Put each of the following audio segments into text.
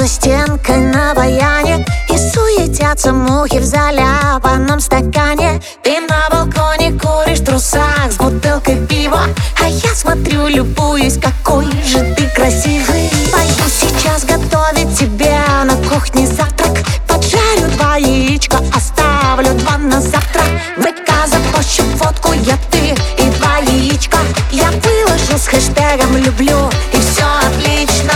за стенкой на баяне, и суетятся мухи в заляпанном стакане. Ты на балконе куришь в трусах с бутылкой пива, а я смотрю, любуюсь, какой же ты красивый. Пойду сейчас готовить тебе на кухне завтрак. Поджарю 2 яичка, оставлю 2 на завтра. ВК запущу фотку, я, ты и 2 яичка. Я выложу с хэштегом «люблю», и все отлично.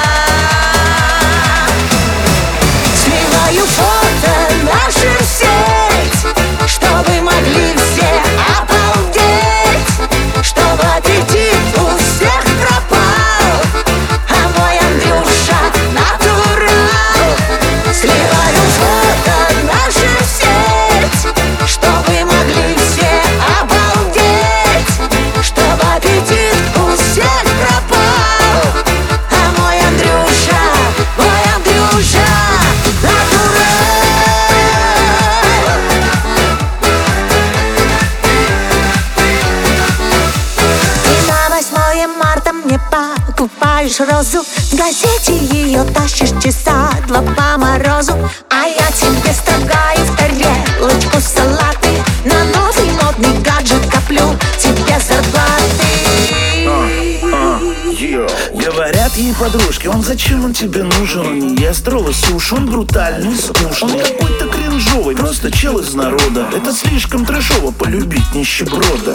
Сливаю фото наши в сеть, чтобы могли все обалдеть, чтобы аппетит у всех пропал, а мой Андрюша натурал. Сливаю фото наши в сеть, чтобы могли все обалдеть, чтобы аппетит у всех пропал, а мой Андрюша натурал. И на 8 марта мне покупаешь розу, в газете ее тащишь часа 2 по морозу, а я тебе строгаю в тарелочку салаты, на новый модный гаджет коплю тебе зарплаты. Говорят ей подружки, зачем он тебе нужен? Он не ест роллы, суши, он брутальный, скучный. Он какой-то кринжовый, просто чел из народа. Это слишком трэшово полюбить нищеброда.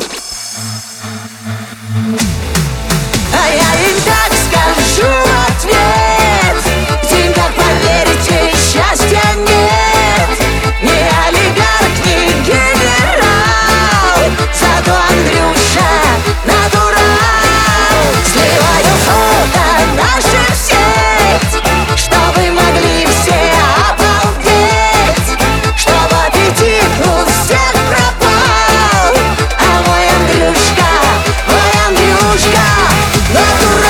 А я им так скажу в ответ: в деньгах, поверите, счастья нет. Ни олигарх, ни генерал, зато Андрюша натурал. Сливаю фото наших в сеть, чтобы могли все обалдеть, чтобы аппетит у всех пропал, а мой Андрюшка натурал.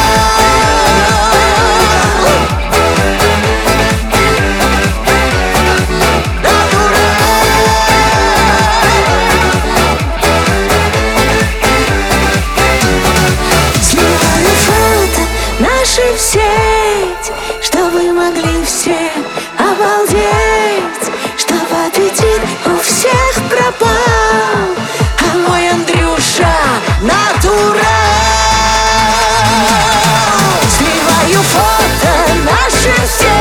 Сливаю фото наши в сеть, чтобы могли все обалдеть, чтобы аппетит у всех пропал, а мой Андрюша натурал. Сливаю фото наши все.